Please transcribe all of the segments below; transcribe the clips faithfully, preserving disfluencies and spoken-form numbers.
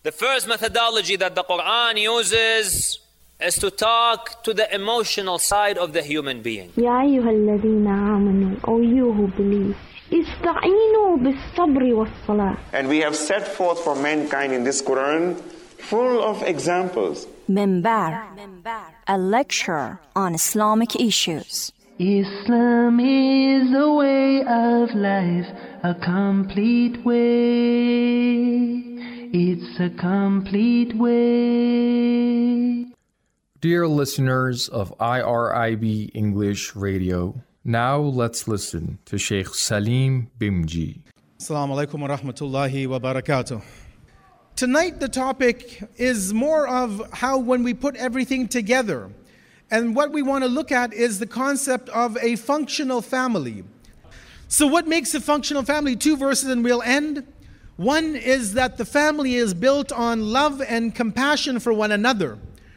The first methodology that the Quran uses is to talk to the emotional side of the human being. Ya ayyuhalladhina amanu, O you who believe, ista'inu bis-sabri was-salah. And we have set forth for mankind in this Quran full of examples. Minbar, a lecture on Islamic issues. Islam is a way of life, a complete way. It's a complete way. Dear listeners of I R I B English Radio, now let's listen to Sheikh Salim Bimji. Assalamu alaikum wa rahmatullahi wa barakatuh. Tonight the topic is more of how when we put everything together. And what we want to look at is the concept of a functional family. So what makes a functional family? Two verses and we'll end. One is that the family is built on love and compassion for one another.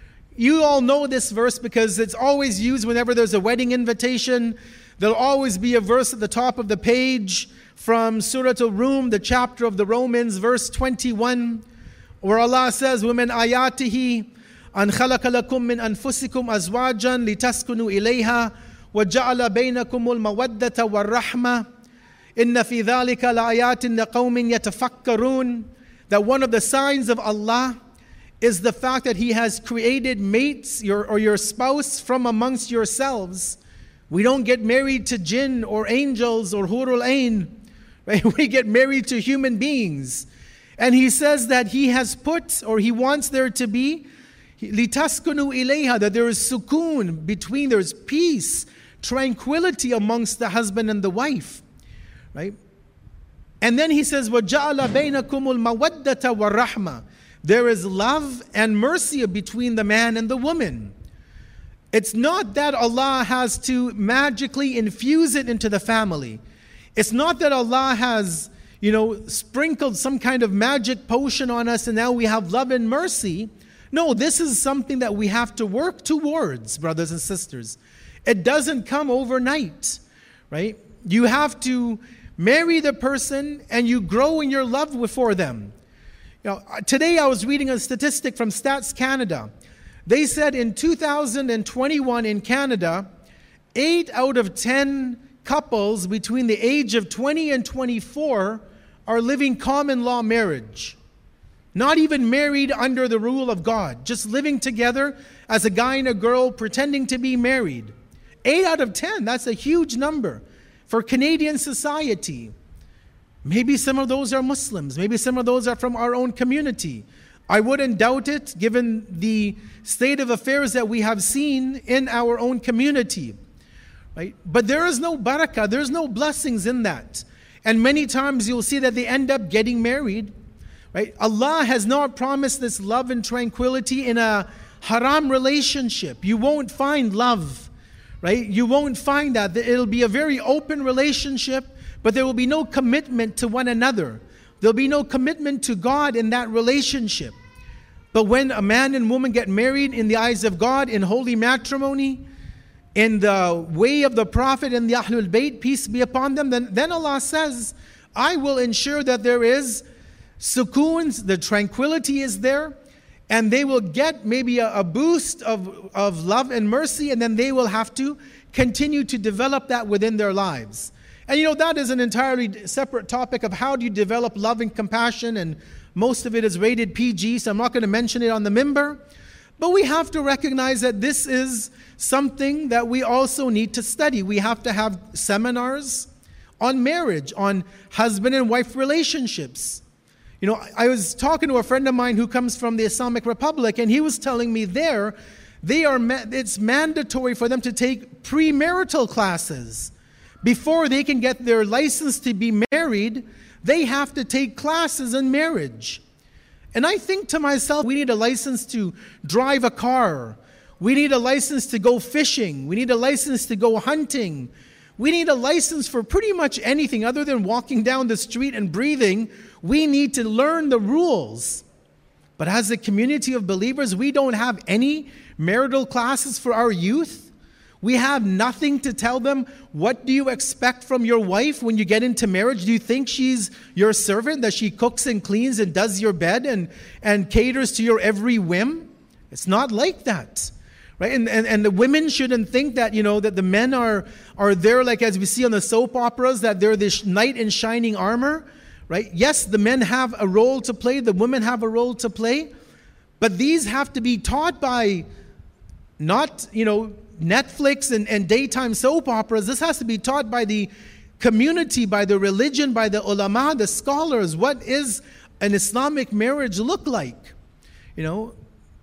You all know this verse because it's always used whenever there's a wedding invitation. There'll always be a verse at the top of the page from Surah Al-Rum, the chapter of the Romans, verse twenty-one, where Allah says, وَمِنْ آيَاتِهِ أَنْ خَلَقَ لَكُم مِّنْ أَنفُسِكُمْ أَزْوَاجًا لِتَسْكُنُوا إِلَيْهَا وَجَعَلَ بَيْنَكُمُ الْمَوَدَّةَ وَالرَّحْمَةَ إِنَّ فِي ذَلِكَ لَآيَاتٍ لِقَوْمٍ يَتَفَكَّرُونَ. That one of the signs of Allah is the fact that He has created mates your, or your spouse from amongst yourselves. We don't get married to jinn or angels or hurul ain. Right? We get married to human beings. And He says that He has put, or He wants there to be, لِتَسْكُنُوا إِلَيْهَا, that there is sukoon between, there is peace, tranquility amongst the husband and the wife. Right? And then He says, وَجَعَلَ بَيْنَكُمُ الْمَوَدَّةَ وَالرَّحْمَةَ. There is love and mercy between the man and the woman. It's not that Allah has to magically infuse it into the family. It's not that Allah has, you know, sprinkled some kind of magic potion on us and now we have love and mercy. No, this is something that we have to work towards, brothers and sisters. It doesn't come overnight, right? You have to marry the person and you grow in your love for them. You know, today I was reading a statistic from Stats Canada. They said in two thousand twenty-one in Canada, eight out of ten couples between the age of twenty and twenty-four are living common law marriage. Not even married under the rule of God, just living together as a guy and a girl pretending to be married. eight out of ten, that's a huge number for Canadian society. Maybe some of those are Muslims. Maybe some of those are from our own community. I wouldn't doubt it, given the state of affairs that we have seen in our own community. Right? But there is no barakah, there's no blessings in that. And many times you'll see that they end up getting married. Right? Allah has not promised this love and tranquility in a haram relationship. You won't find love. Right? You won't find that. It'll be a very open relationship, but there will be no commitment to one another. There'll be no commitment to God in that relationship. But when a man and woman get married in the eyes of God in holy matrimony, in the way of the Prophet and the Ahlul Bayt, peace be upon them, then, then Allah says, I will ensure that there is sukoons, the tranquility is there, and they will get maybe a, a boost of, of love and mercy, and then they will have to continue to develop that within their lives. And you know, that is an entirely separate topic of how do you develop love and compassion, and most of it is rated P G, so I'm not going to mention it on the minbar. But we have to recognize that this is something that we also need to study. We have to have seminars on marriage, on husband and wife relationships. You know, I was talking to a friend of mine who comes from the Islamic Republic, and he was telling me there, they are it's mandatory for them to take premarital classes. Before they can get their license to be married, they have to take classes in marriage. And I think to myself, we need a license to drive a car. We need a license to go fishing. We need a license to go hunting. We need a license for pretty much anything other than walking down the street and breathing. We need to learn the rules. But as a community of believers, we don't have any marital classes for our youth. We have nothing to tell them. What do you expect from your wife when you get into marriage? Do you think she's your servant, that she cooks and cleans and does your bed and, and caters to your every whim? It's not like that. Right? And, and and the women shouldn't think that, you know, that the men are, are there, like as we see on the soap operas, that they're this knight in shining armor. Right? Yes, the men have a role to play, the women have a role to play, but these have to be taught by not, you know, Netflix and, and daytime soap operas. This has to be taught by the community, by the religion, by the ulama, the scholars. What is an Islamic marriage look like? You know,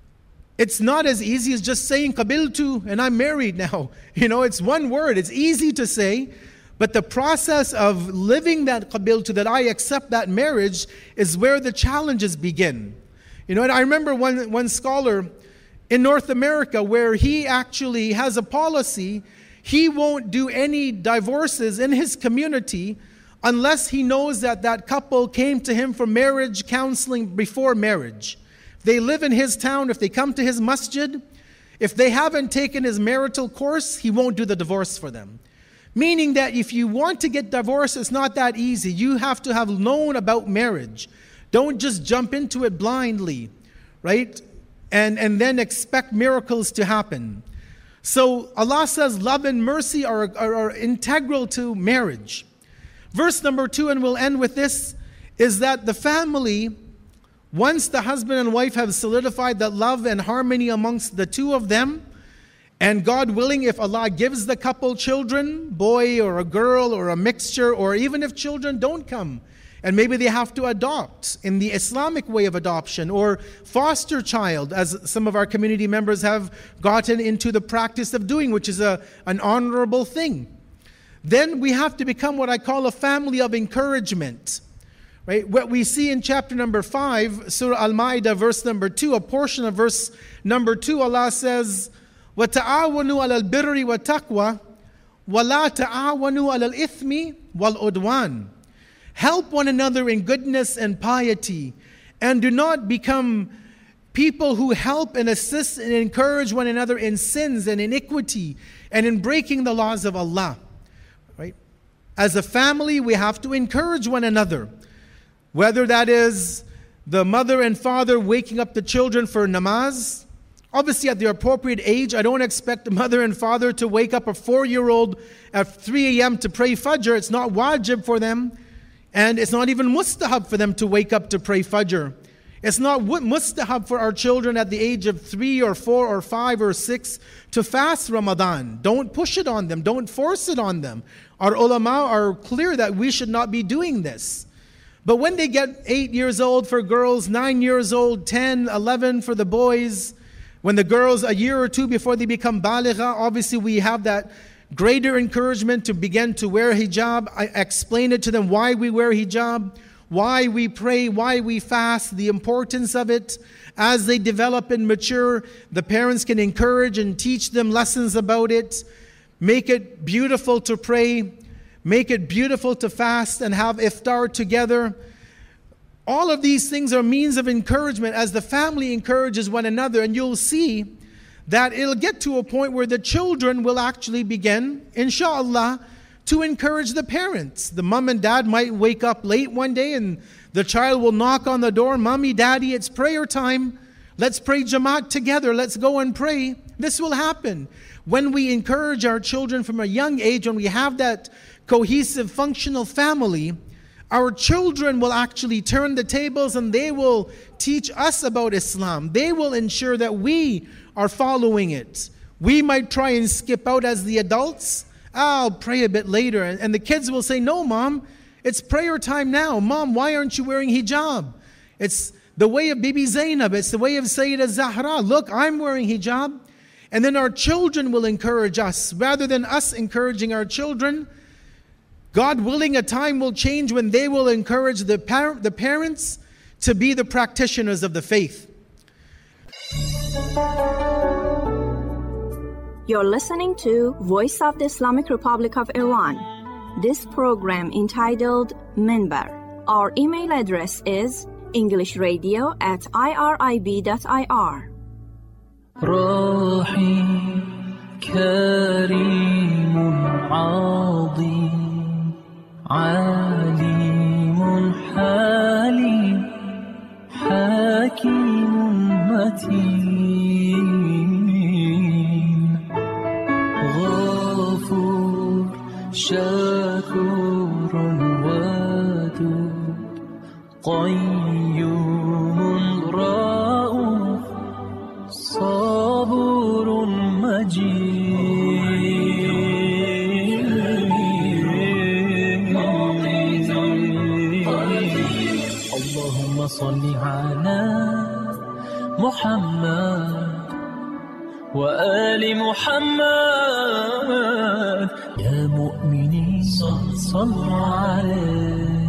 it's not as easy as just saying qabiltu and I'm married now. You know, it's one word. It's easy to say, but the process of living that qabiltu, that I accept that marriage, is where the challenges begin. You know, and I remember one one scholar in North America where he actually has a policy. He won't do any divorces in his community unless he knows that that couple came to him for marriage counseling before marriage. If they live in his town, if they come to his masjid, if they haven't taken his marital course, he won't do the divorce for them. Meaning that if you want to get divorced, it's not that easy. You have to have known about marriage. Don't just jump into it blindly, right? And, and then expect miracles to happen. So Allah says love and mercy are, are, are integral to marriage. Verse number two, and we'll end with this, is that the family, once the husband and wife have solidified that love and harmony amongst the two of them, and God willing, if Allah gives the couple children, boy or a girl or a mixture, or even if children don't come, and maybe they have to adopt in the Islamic way of adoption, or foster child, as some of our community members have gotten into the practice of doing, which is a, an honorable thing. Then we have to become what I call a family of encouragement. Right? What we see in chapter number five, Surah Al-Ma'idah, verse number two, a portion of verse number two, Allah says, وَتَعَاوَنُوا عَلَى الْبِرِّ وَالتَّقْوَى وَلَا تَعَاوَنُوا عَلَى الْإِثْمِ وَالْعُدْوَانِ. Help one another in goodness and piety, and do not become people who help and assist and encourage one another in sins and iniquity and in breaking the laws of Allah. Right? As a family, we have to encourage one another. Whether that is the mother and father waking up the children for namaz, obviously at the appropriate age. I don't expect the mother and father to wake up a four-year-old at three a.m. to pray Fajr. It's not wajib for them. And it's not even mustahab for them to wake up to pray Fajr. It's not mustahab for our children at the age of three or four or five or six to fast Ramadan. Don't push it on them. Don't force it on them. Our ulama are clear that we should not be doing this. But when they get eight years old for girls, nine years old, ten, eleven for the boys, when the girls a year or two before they become baligha, obviously we have that greater encouragement to begin to wear hijab. I explain it to them why we wear hijab, why we pray, why we fast, the importance of it. As they develop and mature, the parents can encourage and teach them lessons about it. Make it beautiful to pray. Make it beautiful to fast and have iftar together. All of these things are means of encouragement as the family encourages one another. And you'll see that it'll get to a point where the children will actually begin, inshallah, to encourage the parents. The mom and dad might wake up late one day and the child will knock on the door, "Mommy, Daddy, it's prayer time. Let's pray Jamaat together. Let's go and pray." This will happen. When we encourage our children from a young age, when we have that cohesive, functional family, our children will actually turn the tables and they will teach us about Islam. They will ensure that we are following it. We might try and skip out as the adults. I'll pray a bit later. And the kids will say, "No, Mom, it's prayer time now. Mom, why aren't you wearing hijab? It's the way of Bibi Zainab. It's the way of Sayyidah Zahra. Look, I'm wearing hijab." And then our children will encourage us. Rather than us encouraging our children, God willing, a time will change when they will encourage the, par- the parents to be the practitioners of the faith. You're listening to Voice of the Islamic Republic of Iran. This program entitled Minbar. Our email address is englishradio at irib dot ir. روحي كريم عظيم عليم حليم حكيم متين غفور شكور ودود قيوم رؤوف صبور مجيد اللهم صل على محمد وآل محمد يا مؤمنين صلوا عليه